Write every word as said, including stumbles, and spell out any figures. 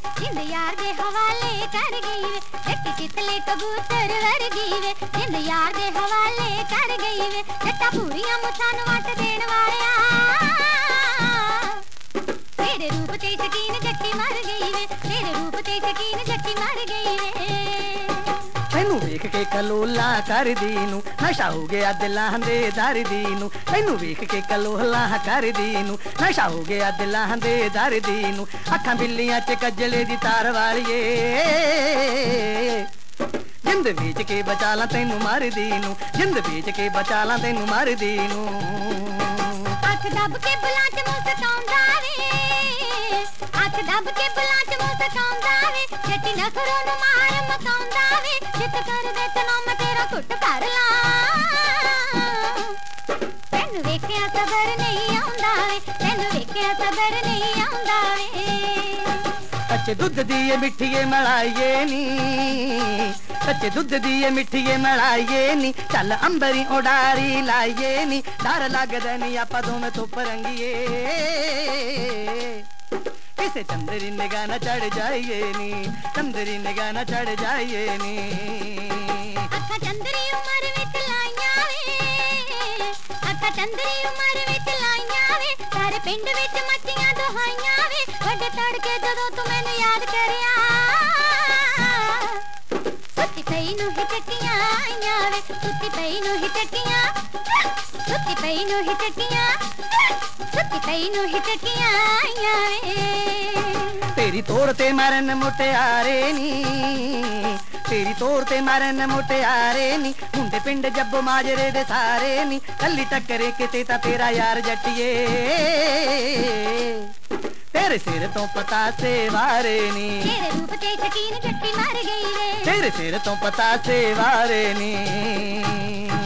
जिंद यार दे हवाले कर गई वे जट्टी तितले कबूतर वर्गी वे जिंद यार दे हवाले कर गई वे जट्टा पूरियां मुछां नूं वट देण वालिया तेरे रूप ते शकीन जट्टी मर गई वे तेरे रूप ते शकीन जट्टी मर गई वे तैनू वेख के कलोला कर दीनू नशा हो गया दिलां दे दर्दी नू तैनू वेख के कलोला कर दीनू नशा हो गया दिलां दे दर्दी नू अखां बिल्लियां च कजले दी तार वालिए जिंद बेच के बचा ला तैनू मार दीनू जिंद बेच के बचा ला तैनू मार दीनू अख दब के बुलां च मुस्काउंदा वे अख दब के बुलां च मुस्काउंदा वे जट्टी नखरों नूं मार मकाउंदा वे जित कर दे तनो मैं तेरा घुट भर ला तैनू वेखिया सबर नहीं आउंदा वे तैनू वेखिया सबर नहीं आउंदा वे कच्चे दुध दी मिठिए मलाइए नी कच्चे दुध दी मिठिए मलाइए नी चल अंबरी उडारी लाइए नी डर लगदा नी आपां दोवें धुप रंगीए किसे चंदरी निगाह न चढ़ जाइए नी चंदरी निगाह न चढ़ जाइए नी अखा चंदरी उमर विच लाइयां वे अखा चंदरी उमर विच लाइयां वे सारे पिंड विच मच्छियां दुहाइयां वे वड्डे तड़के जदों तू मैनू याद करिया सुत्ती पई नूं ही टकियां आइयां वे सुत्ती पई नूं ही टकियां सुत्ती पई नूं ही टकियां सुत्ती पई नूं ही टकियां आइयां वे तेरी तोड़ ते मरन मुटियारे नी तेरी तोड़ ते मरन मुटियारे नी मुंडे पिंड जब्बो माजरे दे सारे नी कल्ली टक्करे किते ता तेरा यार जट्टिए तेरे सिर तो पता से वारे नी तेरे रूप ते शकीन जट्टी मर गई वे तेरे सिर तो पता से वारे नी